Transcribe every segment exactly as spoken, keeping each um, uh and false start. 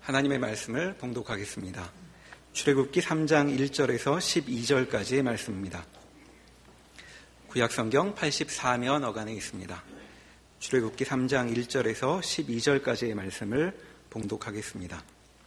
하나님의 말씀을 봉독하겠습니다. 출애굽기 삼 장 일 절에서 십이 절까지의 말씀입니다. 구약성경 팔십사 면 어간에 있습니다. 출애굽기 삼 장 일 절에서 십이 절까지의 말씀을 봉독하겠습니다.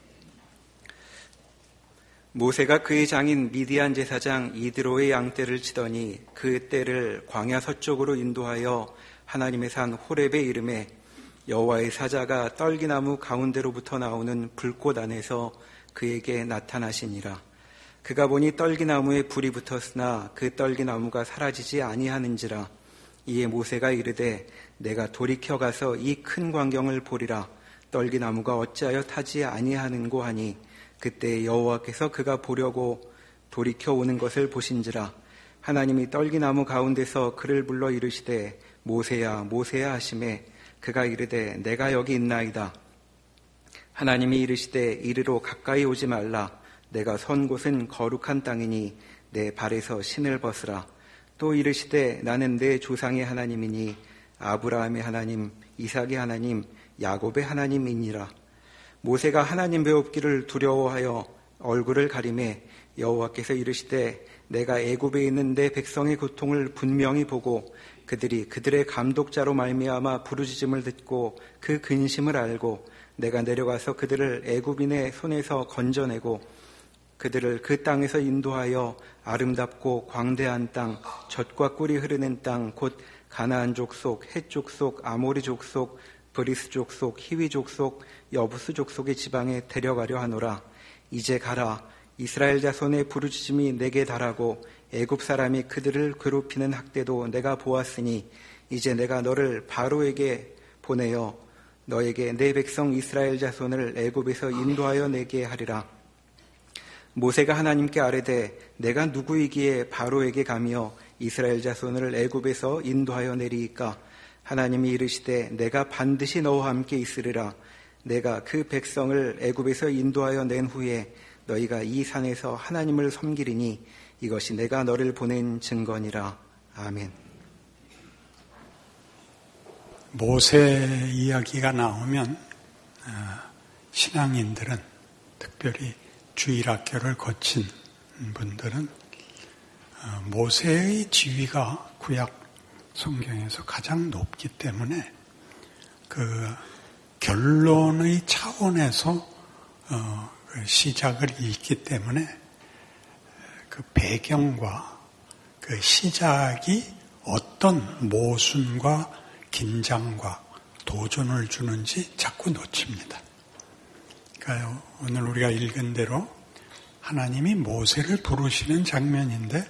모세가 그의 장인 미디안 제사장 이드로의 양떼를 치더니 그 떼를 광야 서쪽으로 인도하여 하나님의 산 호렙에 이르매 여호와의 사자가 떨기나무 가운데로부터 나오는 불꽃 안에서 그에게 나타나시니라. 그가 보니 떨기나무에 불이 붙었으나 그 떨기나무가 사라지지 아니하는지라. 이에 모세가 이르되 내가 돌이켜 가서 이 큰 광경을 보리라. 떨기나무가 어찌하여 타지 아니하는고 하니 그때 여호와께서 그가 보려고 돌이켜 오는 것을 보신지라. 하나님이 떨기나무 가운데서 그를 불러 이르시되 모세야 모세야 하시매 그가 이르되 내가 여기 있나이다. 하나님이 이르시되 이리로 가까이 오지 말라. 내가 선 곳은 거룩한 땅이니 내 발에서 신을 벗으라. 또 이르시되 나는 내 조상의 하나님이니 아브라함의 하나님, 이삭의 하나님, 야곱의 하나님이니라. 모세가 하나님 배웁기를 두려워하여 얼굴을 가리매 여호와께서 이르시되 내가 애굽에 있는 내 백성의 고통을 분명히 보고 그들이 그들의 감독자로 말미암아 부르짖음을 듣고 그 근심을 알고 내가 내려가서 그들을 애굽인의 손에서 건져내고 그들을 그 땅에서 인도하여 아름답고 광대한 땅, 젖과 꿀이 흐르는 땅, 곧 가나안 족속, 헷 족속, 아모리 족속, 브리스 족속, 히위 족속, 여부스 족속의 지방에 데려가려 하노라. 이제 가라. 이스라엘 자손의 부르짖음이 내게 달하고 애굽 사람이 그들을 괴롭히는 학대도 내가 보았으니 이제 내가 너를 바로에게 보내어 너에게 내 백성 이스라엘 자손을 애굽에서 인도하여 내게 하리라. 모세가 하나님께 아뢰되 내가 누구이기에 바로에게 가며 이스라엘 자손을 애굽에서 인도하여 내리이까? 하나님이 이르시되 내가 반드시 너와 함께 있으리라. 내가 그 백성을 애굽에서 인도하여 낸 후에 너희가 이 산에서 하나님을 섬기리니 이것이 내가 너를 보낸 증거니라. 아멘. 모세 이야기가 나오면 신앙인들은, 특별히 주일학교를 거친 분들은 모세의 지위가 구약 성경에서 가장 높기 때문에 그 결론의 차원에서 어, 그 시작을 읽기 때문에 그 배경과 그 시작이 어떤 모순과 긴장과 도전을 주는지 자꾸 놓칩니다. 그러니까 오늘 우리가 읽은 대로 하나님이 모세를 부르시는 장면인데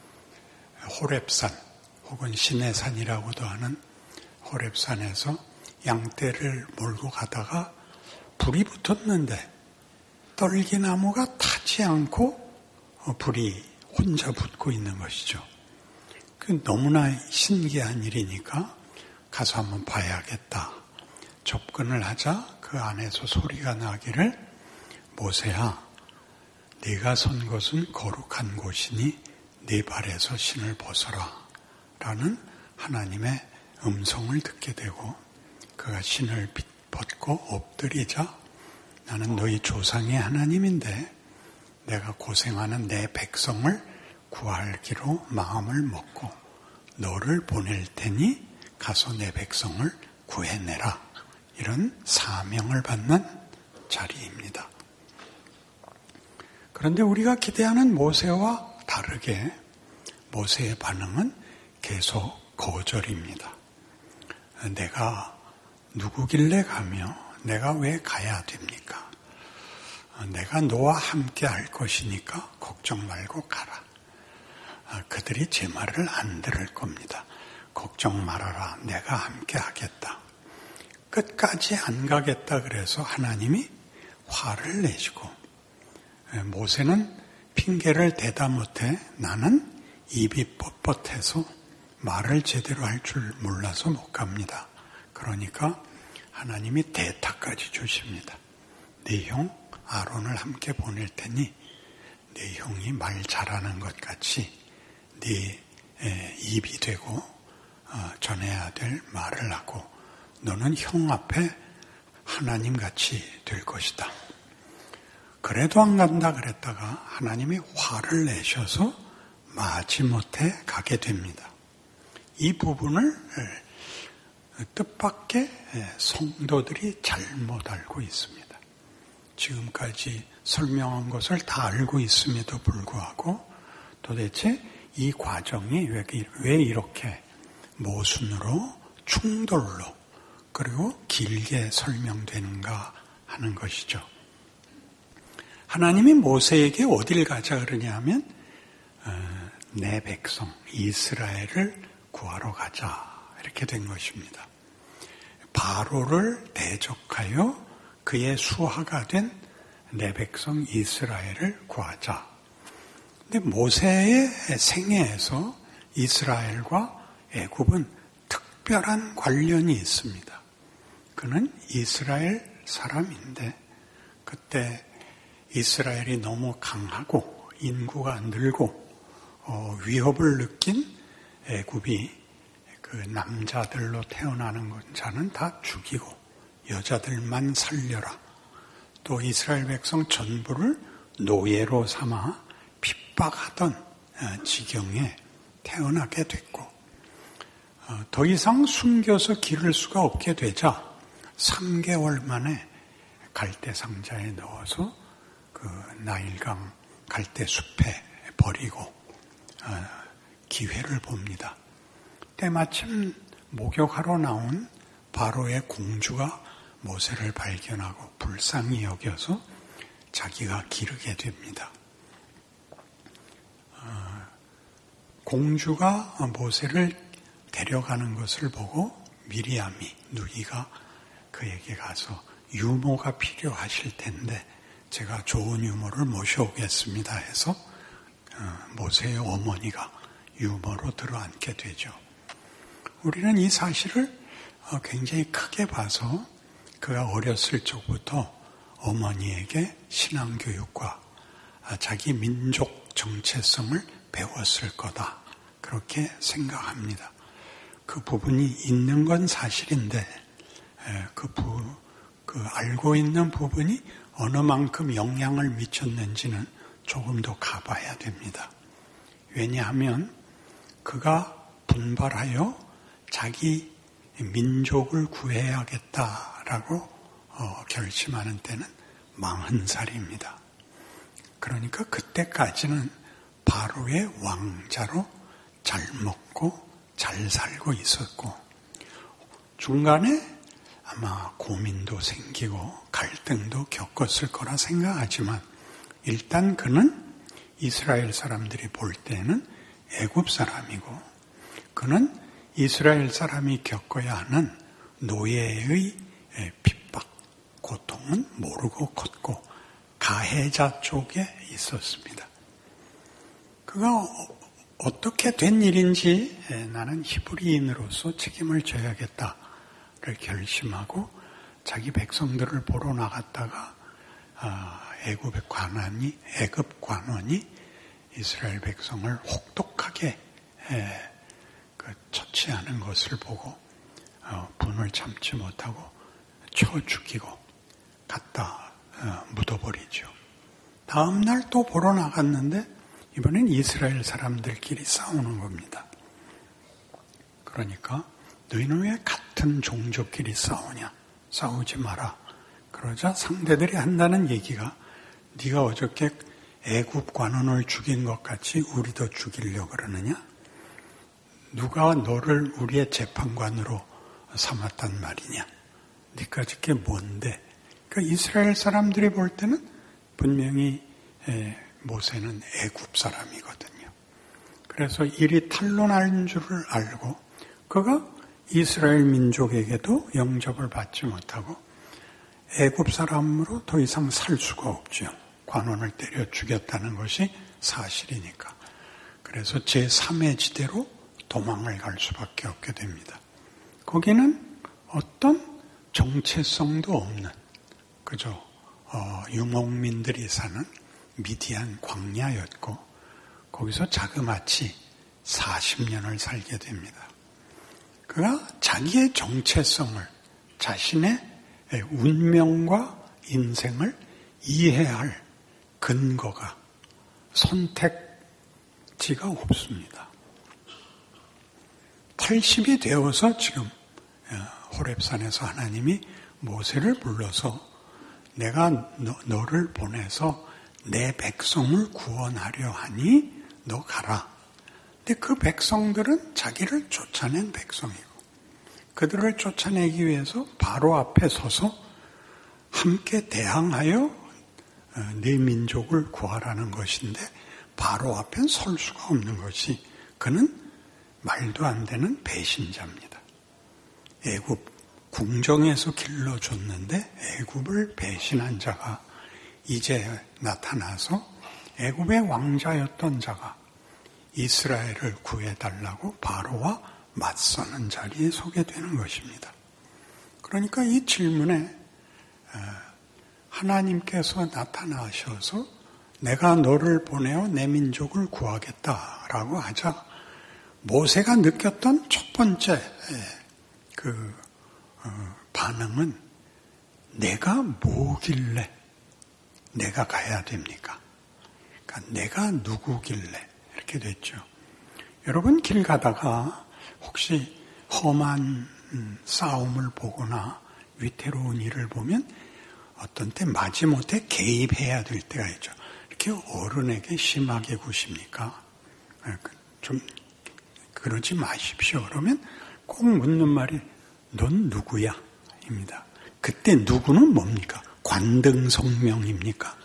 호렙산 혹은 시내산이라고도 하는 호렙산에서 양떼를 몰고 가다가 불이 붙었는데 떨기나무가 타지 않고 불이 혼자 붙고 있는 것이죠. 그 너무나 신기한 일이니까 가서 한번 봐야겠다. 접근을 하자 그 안에서 소리가 나기를 모세야 네가 선 곳은 거룩한 곳이니 네 발에서 신을 벗어라 라는 하나님의 음성을 듣게 되고 그가 신을 벗고 엎드리자 나는 너희 조상의 하나님인데 내가 고생하는 내 백성을 구하기로 마음을 먹고 너를 보낼 테니 가서 내 백성을 구해내라. 이런 사명을 받는 자리입니다. 그런데 우리가 기대하는 모세와 다르게 모세의 반응은 계속 거절입니다. 내가 누구길래 가며 내가 왜 가야 됩니까? 내가 너와 함께 할 것이니까 걱정 말고 가라. 그들이 제 말을 안 들을 겁니다. 걱정 말아라. 내가 함께 하겠다. 끝까지 안 가겠다 그래서 하나님이 화를 내시고 모세는 핑계를 대다 못해 나는 입이 뻣뻣해서 말을 제대로 할 줄 몰라서 못 갑니다. 그러니까 하나님이 대타까지 주십니다. 네 형 아론을 함께 보낼 테니 네 형이 말 잘하는 것 같이 네 입이 되고 전해야 될 말을 하고 너는 형 앞에 하나님같이 될 것이다. 그래도 안 간다 그랬다가 하나님이 화를 내셔서 마지못해 가게 됩니다. 이 부분을 뜻밖의 성도들이 잘못 알고 있습니다. 지금까지 설명한 것을 다 알고 있음에도 불구하고 도대체 이 과정이 왜 이렇게 모순으로 충돌로 그리고 길게 설명되는가 하는 것이죠. 하나님이 모세에게 어딜 가자 그러냐 하면 어, 내 백성 이스라엘을 구하러 가자 이렇게 된 것입니다. 바로를 대적하여 그의 수하가 된 내 백성 이스라엘을 구하자. 근데 모세의 생애에서 이스라엘과 애굽은 특별한 관련이 있습니다. 그는 이스라엘 사람인데 그때 이스라엘이 너무 강하고 인구가 늘고 어, 위협을 느낀 애굽이 그 남자들로 태어나는 자는 다 죽이고 여자들만 살려라. 또 이스라엘 백성 전부를 노예로 삼아 핍박하던 지경에 태어나게 됐고 더 이상 숨겨서 기를 수가 없게 되자 삼 개월 만에 갈대 상자에 넣어서 그 나일강 갈대 숲에 버리고 기회를 봅니다. 때마침 목욕하러 나온 바로의 공주가 모세를 발견하고 불쌍히 여겨서 자기가 기르게 됩니다. 공주가 모세를 데려가는 것을 보고 미리암이 누이가 그에게 가서 유모가 필요하실 텐데 제가 좋은 유모를 모셔오겠습니다 해서 모세의 어머니가 유모로 들어앉게 되죠. 우리는 이 사실을 굉장히 크게 봐서 그가 어렸을 적부터 어머니에게 신앙교육과 자기 민족 정체성을 배웠을 거다. 그렇게 생각합니다. 그 부분이 있는 건 사실인데 그, 부, 그 알고 있는 부분이 어느 만큼 영향을 미쳤는지는 조금 더 가봐야 됩니다. 왜냐하면 그가 분발하여 자기 민족을 구해야겠다라고 어, 결심하는 때는 마흔 살입니다. 그러니까 그때까지는 바로의 왕자로 잘 먹고 잘 살고 있었고 중간에 아마 고민도 생기고 갈등도 겪었을 거라 생각하지만 일단 그는 이스라엘 사람들이 볼 때는 애굽 사람이고 그는 이스라엘 사람이 겪어야 하는 노예의 핍박, 고통은 모르고 컸고 가해자 쪽에 있었습니다. 그가 어떻게 된 일인지 나는 히브리인으로서 책임을 져야겠다를 결심하고 자기 백성들을 보러 나갔다가 애굽의 관원이 애굽 관원이 이스라엘 백성을 혹독하게 처치하는 것을 보고 분을 참지 못하고 쳐 죽이고 갖다 묻어버리죠. 다음 날 또 보러 나갔는데 이번엔 이스라엘 사람들끼리 싸우는 겁니다. 그러니까 너희는 왜 같은 종족끼리 싸우냐? 싸우지 마라. 그러자 상대들이 한다는 얘기가 네가 어저께 애굽 관원을 죽인 것 같이 우리도 죽이려고 그러느냐? 누가 너를 우리의 재판관으로 삼았단 말이냐? 네가 저게 뭔데? 그러니까 이스라엘 사람들이 볼 때는 분명히 모세는 애굽 사람이거든요. 그래서 일이 탄로난 줄을 알고 그가 이스라엘 민족에게도 영접을 받지 못하고 애굽 사람으로 더 이상 살 수가 없죠. 관원을 때려 죽였다는 것이 사실이니까. 그래서 제삼의 지대로 도망을 갈 수밖에 없게 됩니다. 거기는 어떤 정체성도 없는 그저 어, 유목민들이 사는 미디안 광야였고 거기서 자그마치 사십 년을 살게 됩니다. 그가 자기의 정체성을 자신의 운명과 인생을 이해할 근거가, 선택지가 없습니다. 팔십이 되어서 지금 호렙산에서 하나님이 모세를 불러서 내가 너, 너를 보내서 내 백성을 구원하려 하니 너 가라. 근데 그 백성들은 자기를 쫓아낸 백성이고 그들을 쫓아내기 위해서 바로 앞에 서서 함께 대항하여 네 민족을 구하라는 것인데 바로 앞엔 설 수가 없는 것이 그는 말도 안 되는 배신자입니다. 애굽 궁정에서 길러줬는데 애굽을 배신한 자가 이제 나타나서 애굽의 왕자였던 자가 이스라엘을 구해달라고 바로와 맞서는 자리에 서게 되는 것입니다. 그러니까 이 질문에 하나님께서 나타나셔서 내가 너를 보내어 내 민족을 구하겠다라고 하자 모세가 느꼈던 첫 번째 그 반응은 내가 뭐길래 내가 가야 됩니까? 그러니까 내가 누구길래 이렇게 됐죠. 여러분 길 가다가 혹시 험한 싸움을 보거나 위태로운 일을 보면 어떤 때 마지못해 개입해야 될 때가 있죠. 이렇게 어른에게 심하게 구십니까? 좀 그러지 마십시오. 그러면 꼭 묻는 말이 넌 누구야? 입니다. 그때 누구는 뭡니까? 관등성명입니까?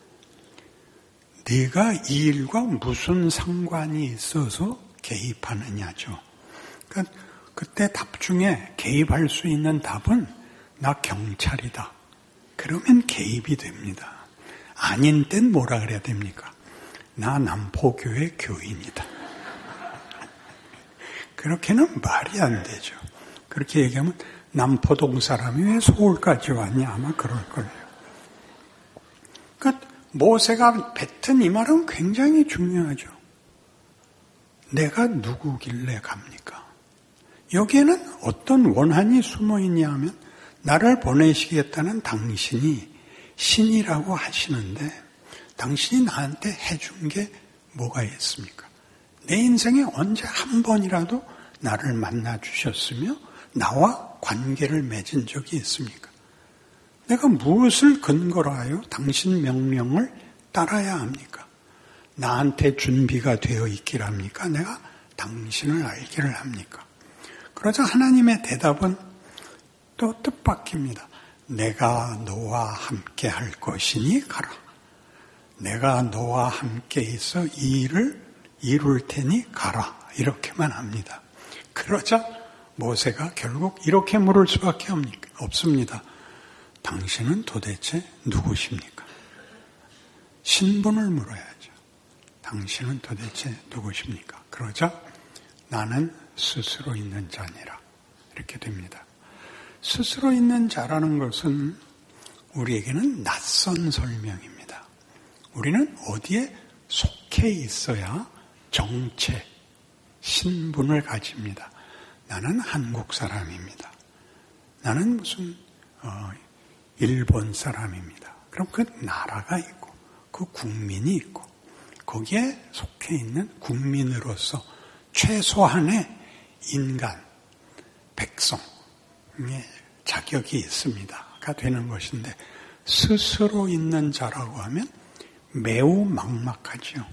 네가 이 일과 무슨 상관이 있어서 개입하느냐죠. 그러니까 그때 답 중에 개입할 수 있는 답은 나 경찰이다. 그러면 개입이 됩니다. 아닌 땐 뭐라 그래야 됩니까? 나 남포교회 교인이다. 그렇게는 말이 안 되죠. 그렇게 얘기하면 남포동 사람이 왜 서울까지 왔냐 아마 그럴걸요. 그러니까 모세가 뱉은 이 말은 굉장히 중요하죠. 내가 누구길래 갑니까? 여기에는 어떤 원한이 숨어 있냐 하면 나를 보내시겠다는 당신이 신이라고 하시는데 당신이 나한테 해준 게 뭐가 있습니까? 내 인생에 언제 한 번이라도 나를 만나 주셨으며 나와 관계를 맺은 적이 있습니까? 내가 무엇을 근거로 하여 당신 명령을 따라야 합니까? 나한테 준비가 되어 있기를 합니까? 내가 당신을 알기를 합니까? 그러자 하나님의 대답은 또 뜻밖입니다. 내가 너와 함께 할 것이니 가라. 내가 너와 함께 있어 이 일을 이룰 테니 가라. 이렇게만 합니다. 그러자 모세가 결국 이렇게 물을 수밖에 없습니다. 당신은 도대체 누구십니까? 신분을 물어야죠. 당신은 도대체 누구십니까? 그러자 나는 스스로 있는 자니라. 이렇게 됩니다. 스스로 있는 자라는 것은 우리에게는 낯선 설명입니다. 우리는 어디에 속해 있어야 정체, 신분을 가집니다. 나는 한국 사람입니다. 나는 무슨 어, 일본 사람입니다. 그럼 그 나라가 있고 그 국민이 있고 거기에 속해 있는 국민으로서 최소한의 인간, 백성의 자격이 있습니다가 되는 것인데 스스로 있는 자라고 하면 매우 막막하죠.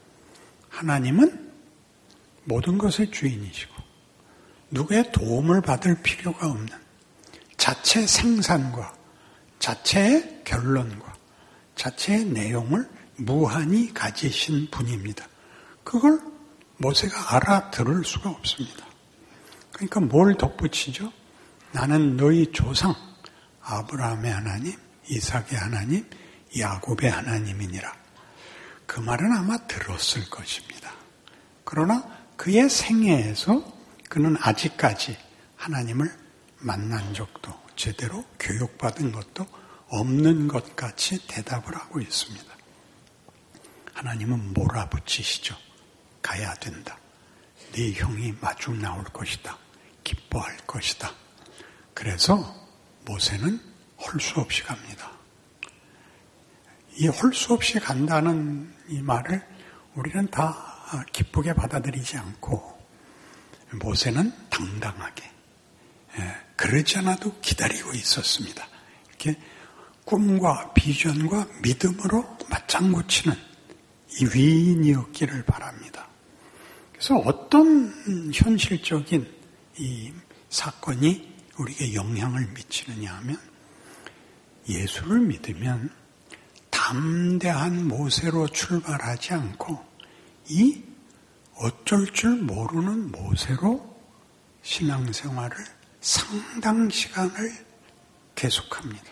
하나님은 모든 것의 주인이시고 누구의 도움을 받을 필요가 없는 자체 생산과 자체의 결론과 자체의 내용을 무한히 가지신 분입니다. 그걸 모세가 알아들을 수가 없습니다. 그러니까 뭘 덧붙이죠? 나는 너희 조상 아브라함의 하나님, 이삭의 하나님, 야곱의 하나님이니라. 그 말은 아마 들었을 것입니다. 그러나 그의 생애에서 그는 아직까지 하나님을 만난 적도 제대로 교육받은 것도 없는 것 같이 대답을 하고 있습니다. 하나님은 몰아붙이시죠. 가야 된다. 네 형이 마중 나올 것이다. 기뻐할 것이다. 그래서 모세는 할 수 없이 갑니다. 이 홀 수 없이 간다는 이 말을 우리는 다 기쁘게 받아들이지 않고 모세는 당당하게 그러지 않아도 기다리고 있었습니다. 이렇게 꿈과 비전과 믿음으로 맞장구 치는 이 위인이었기를 바랍니다. 그래서 어떤 현실적인 이 사건이 우리에게 영향을 미치느냐 하면 예수를 믿으면 담대한 모세로 출발하지 않고 이 어쩔 줄 모르는 모세로 신앙생활을 상당 시간을 계속합니다.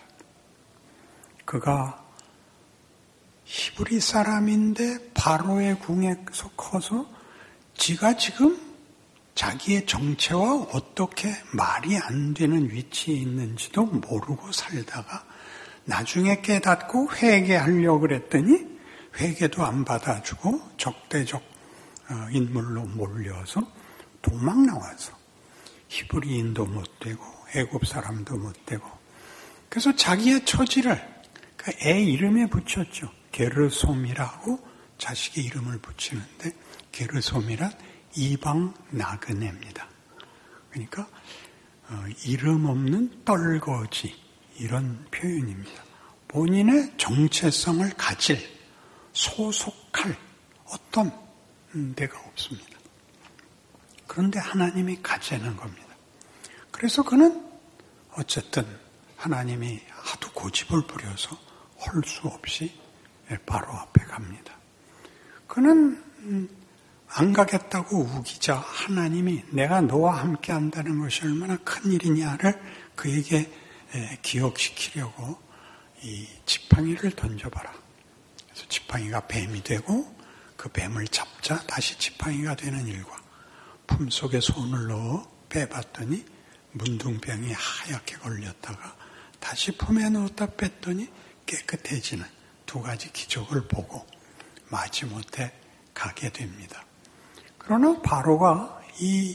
그가 히브리 사람인데 바로의 궁에서 커서 지가 지금 자기의 정체와 어떻게 말이 안 되는 위치에 있는지도 모르고 살다가 나중에 깨닫고 회개하려고 그랬더니 회개도 안 받아주고 적대적 인물로 몰려서 도망 나와서 히브리인도 못 되고 애굽 사람도 못 되고 그래서 자기의 처지를 그 애 이름에 붙였죠. 게르솜이라고 자식의 이름을 붙이는데 게르솜이란 이방 나그네입니다. 그러니까 어, 이름 없는 떨거지 이런 표현입니다. 본인의 정체성을 가질 소속할 어떤 데가 없습니다. 그런데 하나님이 가지는 겁니다. 그래서 그는 어쨌든 하나님이 하도 고집을 부려서 할 수 없이 바로 앞에 갑니다. 그는 안 가겠다고 우기자 하나님이 내가 너와 함께 한다는 것이 얼마나 큰 일이냐를 그에게 기억시키려고 이 지팡이를 던져봐라. 그래서 지팡이가 뱀이 되고 그 뱀을 잡자 다시 지팡이가 되는 일과 품속에 손을 넣어 빼봤더니 문둥병이 하얗게 걸렸다가 다시 품에 넣었다 뺐더니 깨끗해지는 두 가지 기적을 보고 마지못해 가게 됩니다. 그러나 바로가 이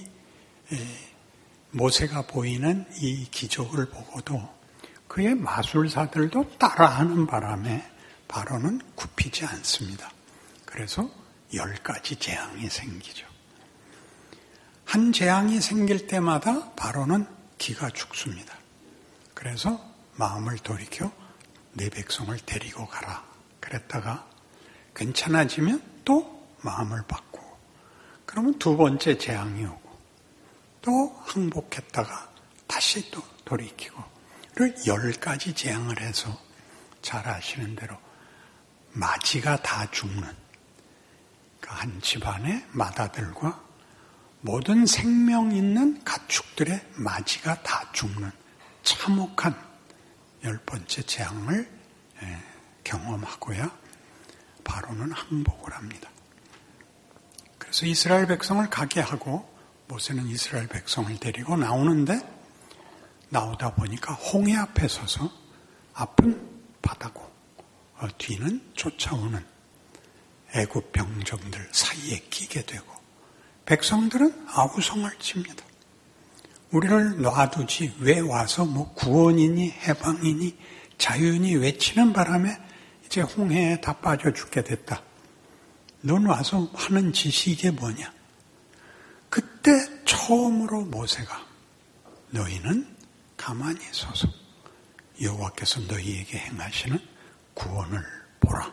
모세가 보이는 이 기적을 보고도 그의 마술사들도 따라하는 바람에 바로는 굽히지 않습니다. 그래서 열 가지 재앙이 생기죠. 한 재앙이 생길 때마다 바로는 기가 죽습니다. 그래서 마음을 돌이켜 내 백성을 데리고 가라 그랬다가 괜찮아지면 또 마음을 바꾸고 그러면 두 번째 재앙이 오고 또 항복했다가 다시 또 돌이키고 열 가지 재앙을 해서 잘 아시는 대로 마지가 다 죽는 그 한 집안의 맏아들과 모든 생명 있는 가축들의 마지가 다 죽는 참혹한 열 번째 재앙을 경험하고야 바로는 항복을 합니다. 그래서 이스라엘 백성을 가게 하고 모세는 이스라엘 백성을 데리고 나오는데 나오다 보니까 홍해 앞에 서서 앞은 바다고 뒤는 쫓아오는 애굽 병정들 사이에 끼게 되고 백성들은 아우성을 칩니다. 우리를 놔두지 왜 와서 뭐 구원이니 해방이니 자유니 외치는 바람에 이제 홍해에 다 빠져 죽게 됐다. 넌 와서 하는 짓이 이게 뭐냐? 그때 처음으로 모세가 너희는 가만히 서서 여호와께서 너희에게 행하시는 구원을 보라.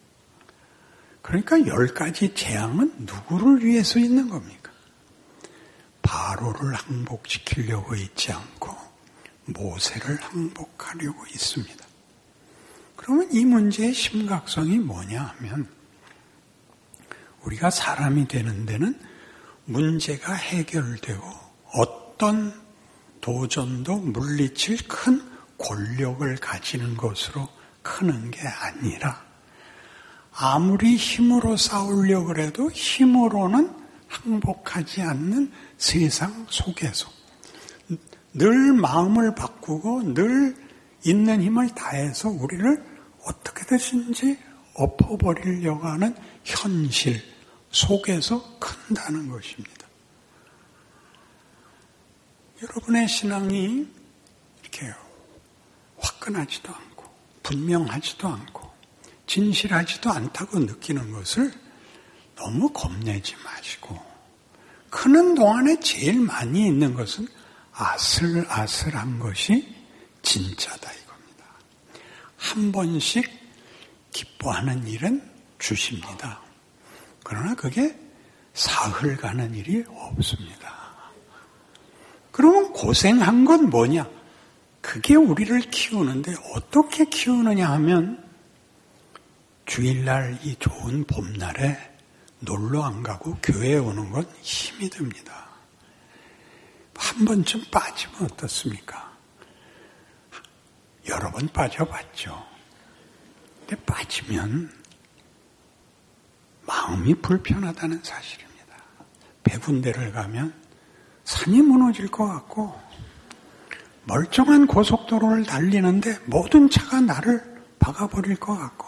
그러니까 열 가지 재앙은 누구를 위해서 있는 겁니까? 바로를 항복시키려고 있지 않고 모세를 항복하려고 있습니다. 그러면 이 문제의 심각성이 뭐냐 하면 우리가 사람이 되는 데는 문제가 해결되고 어떤 도전도 물리칠 큰 권력을 가지는 것으로 크는 게 아니라 아무리 힘으로 싸우려고 해도 힘으로는 항복하지 않는 세상 속에서 늘 마음을 바꾸고 늘 있는 힘을 다해서 우리를 어떻게든지 엎어버리려고 하는 현실 속에서 큰다는 것입니다. 여러분의 신앙이 이렇게 화끈하지도 않고 분명하지도 않고 진실하지도 않다고 느끼는 것을 너무 겁내지 마시고, 크는 동안에 제일 많이 있는 것은 아슬아슬한 것이 진짜다 이겁니다. 한 번씩 기뻐하는 일은 주십니다. 그러나 그게 사흘 가는 일이 없습니다. 그러면 고생한 건 뭐냐? 그게 우리를 키우는데 어떻게 키우느냐 하면 주일날 이 좋은 봄날에 놀러 안 가고 교회에 오는 건 힘이 듭니다. 한 번쯤 빠지면 어떻습니까? 여러 번 빠져봤죠. 근데 빠지면 마음이 불편하다는 사실입니다. 백 군데를 가면 산이 무너질 것 같고 멀쩡한 고속도로를 달리는데 모든 차가 나를 박아버릴 것 같고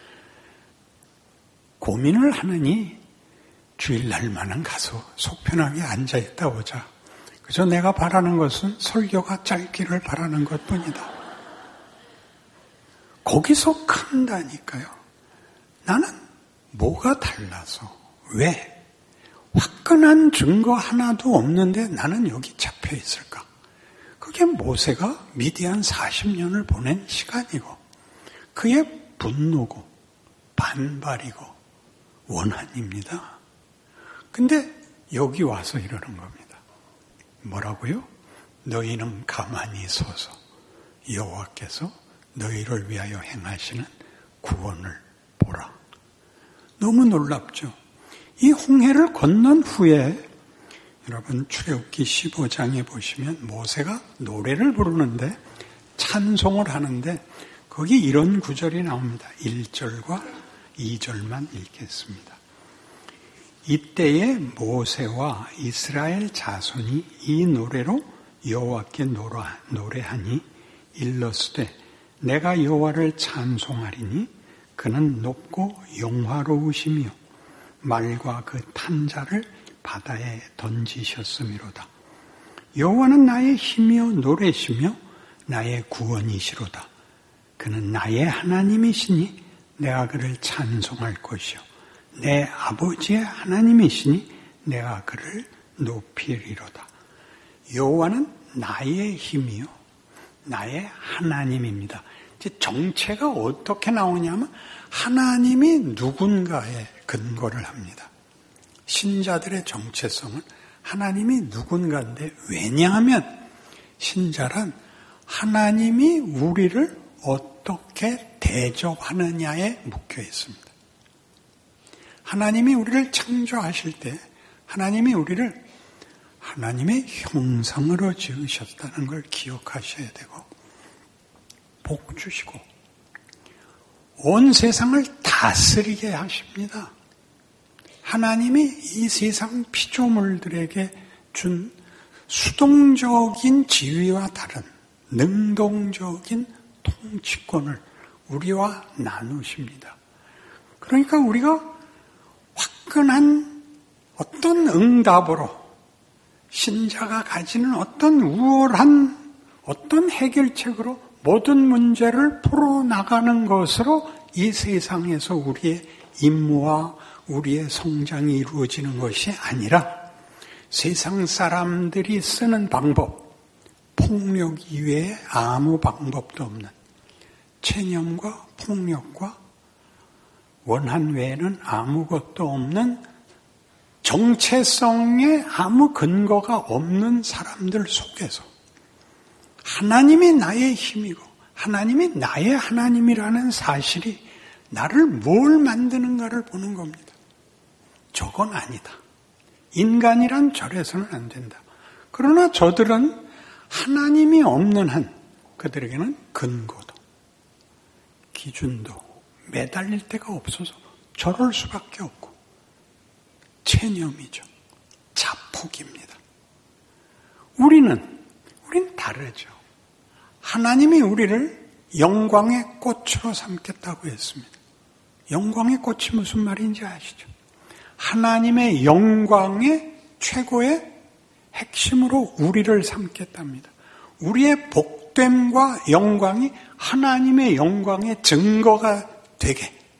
고민을 하느니 주일날만은 가서 속 편하게 앉아있다 오자. 그저 내가 바라는 것은 설교가 짧기를 바라는 것뿐이다. 거기서 큰다니까요. 나는 뭐가 달라서 왜? 화끈한 증거 하나도 없는데 나는 여기 잡혀 있을까? 그게 모세가 미디안 사십 년을 보낸 시간이고 그의 분노고 반발이고 원한입니다. 근데 여기 와서 이러는 겁니다. 뭐라고요? 너희는 가만히 서서 여호와께서 너희를 위하여 행하시는 구원을 보라. 너무 놀랍죠? 이 홍해를 건넌 후에 여러분 출애굽기 십오 장에 보시면 모세가 노래를 부르는데 찬송을 하는데 거기 이런 구절이 나옵니다. 일 절과 이 절만 읽겠습니다. 이때에 모세와 이스라엘 자손이 이 노래로 여호와께 노래하니 일러스되 내가 여호와를 찬송하리니 그는 높고 영화로우시며 말과 그 탄자를 바다에 던지셨음이로다. 여호와는 나의 힘이요 노래시며 나의 구원이시로다. 그는 나의 하나님이시니 내가 그를 찬송할 것이요 내 아버지의 하나님이시니 내가 그를 높이리로다. 여호와는 나의 힘이요 나의 하나님입니다. 이제 정체가 어떻게 나오냐면 하나님이 누군가에 근거를 합니다. 신자들의 정체성은 하나님이 누군가인데 왜냐하면 신자란 하나님이 우리를 어떻게 대접하느냐에 묶여 있습니다. 하나님이 우리를 창조하실 때 하나님이 우리를 하나님의 형상으로 지으셨다는 걸 기억하셔야 되고 복 주시고 온 세상을 다스리게 하십니다. 하나님이 이 세상 피조물들에게 준 수동적인 지위와 다른 능동적인 통치권을 우리와 나누십니다. 그러니까 우리가 화끈한 어떤 응답으로 신자가 가지는 어떤 우월한 어떤 해결책으로 모든 문제를 풀어나가는 것으로 이 세상에서 우리의 임무와 우리의 성장이 이루어지는 것이 아니라 세상 사람들이 쓰는 방법, 폭력 이외에 아무 방법도 없는 체념과 폭력과 원한 외에는 아무것도 없는 정체성에 아무 근거가 없는 사람들 속에서 하나님이 나의 힘이고 하나님이 나의 하나님이라는 사실이 나를 뭘 만드는가를 보는 겁니다. 저건 아니다. 인간이란 저래서는 안 된다. 그러나 저들은 하나님이 없는 한 그들에게는 근거도 기준도 매달릴 데가 없어서 저럴 수밖에 없고 체념이죠. 자폭입니다. 우리는 우린 다르죠. 하나님이 우리를 영광의 꽃으로 삼겠다고 했습니다. 영광의 꽃이 무슨 말인지 아시죠? 하나님의 영광의 최고의 핵심으로 우리를 삼겠답니다. 우리의 복됨과 영광이 하나님의 영광의 증거가 되게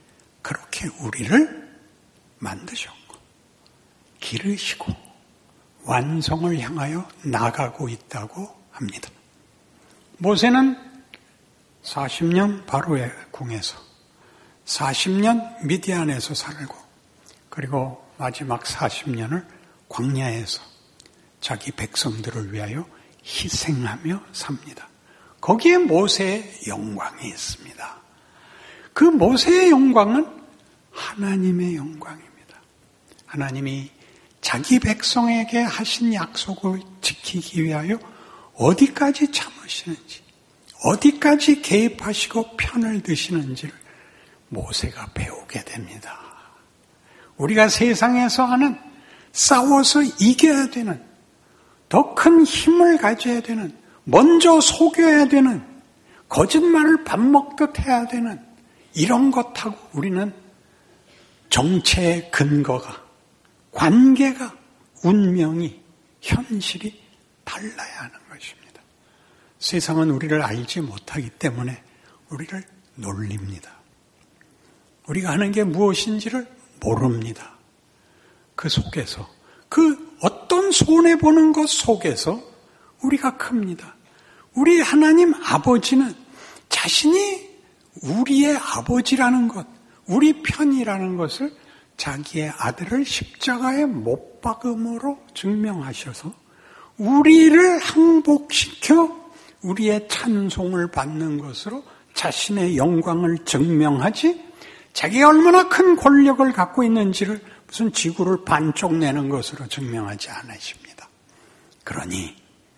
그렇게 우리를 만드셨고 기르시고 완성을 향하여 나가고 있다고 합니다. 모세는 사십 년 바로의 궁에서 사십 년 미디안에서 살고 그리고 마지막 사십 년을 광야에서 자기 백성들을 위하여 희생하며 삽니다. 거기에 모세의 영광이 있습니다. 그 모세의 영광은 하나님의 영광입니다. 하나님이 자기 백성에게 하신 약속을 지키기 위하여 어디까지 참으시는지, 어디까지 개입하시고 편을 드시는지를 모세가 배우게 됩니다. 우리가 세상에서 하는 싸워서 이겨야 되는, 더 큰 힘을 가져야 되는, 먼저 속여야 되는, 거짓말을 밥 먹듯 해야 되는 이런 것하고 우리는 정체의 근거가, 관계가, 운명이, 현실이 달라야 하는 것입니다. 세상은 우리를 알지 못하기 때문에 우리를 놀립니다. 우리가 하는 게 무엇인지를 모릅니다. 그 속에서, 그 어떤 손해보는 것 속에서 우리가 큽니다. 우리 하나님 아버지는 자신이 우리의 아버지라는 것, 우리 편이라는 것을 자기의 아들을 십자가에 못 박음으로 증명하셔서 우리를 항복시켜 우리의 찬송을 받는 것으로 자신의 영광을 증명하지, 자기가 얼마나 큰 권력을 갖고 있는지를 무슨 지구를 반쪽 내는 것으로 증명하지 않으십니다. 그러니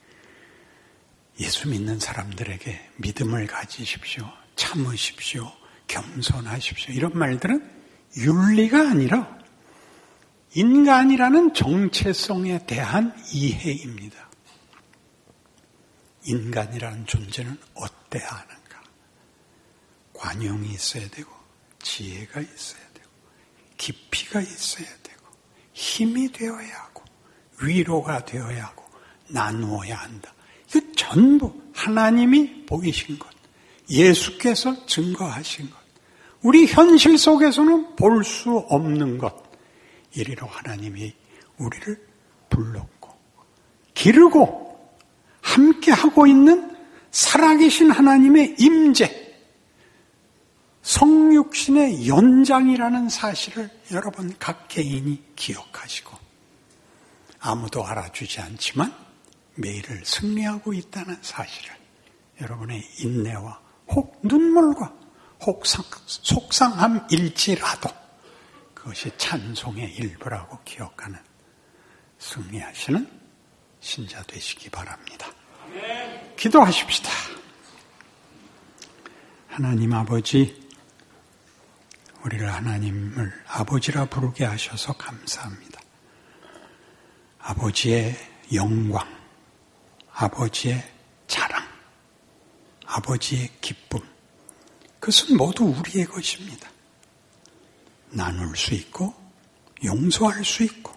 예수 믿는 사람들에게 믿음을 가지십시오, 참으십시오, 겸손하십시오, 이런 말들은 윤리가 아니라 인간이라는 정체성에 대한 이해입니다. 인간이라는 존재는 어때야 하는가? 관용이 있어야 되고, 지혜가 있어야 되고, 깊이가 있어야 되고, 힘이 되어야 하고, 위로가 되어야 하고, 나누어야 한다. 이거 전부 하나님이 보이신 것, 예수께서 증거하신 것, 우리 현실 속에서는 볼 수 없는 것, 이리로 하나님이 우리를 불렀고 기르고 함께하고 있는 살아계신 하나님의 임재, 성육신의 연장이라는 사실을 여러분 각 개인이 기억하시고, 아무도 알아주지 않지만 매일을 승리하고 있다는 사실을 여러분의 인내와 혹 눈물과 혹 속상함일지라도 그것이 찬송의 일부라고 기억하는 승리하시는 신자 되시기 바랍니다. 아멘. 기도하십시다. 하나님 아버지, 우리를 하나님을 아버지라 부르게 하셔서 감사합니다. 아버지의 영광, 아버지의 자랑, 아버지의 기쁨, 그것은 모두 우리의 것입니다. 나눌 수 있고, 용서할 수 있고,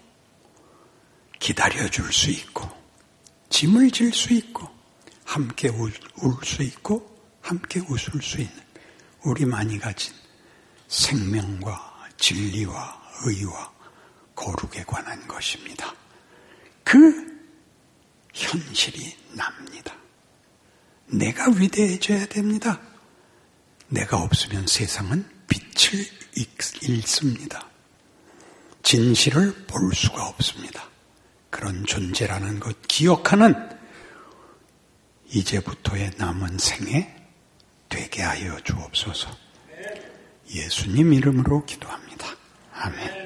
기다려줄 수 있고, 짐을 질 수 있고, 함께 울 수 있고, 함께 웃을 수 있는 우리만이 가진 생명과 진리와 의와 거룩에 관한 것입니다. 그 현실이 납니다. 내가 위대해져야 됩니다. 내가 없으면 세상은 빛을 잃습니다. 진실을 볼 수가 없습니다. 그런 존재라는 것 기억하는 이제부터의 남은 생에 되게 하여 주옵소서. 예수님 이름으로 기도합니다. 아멘.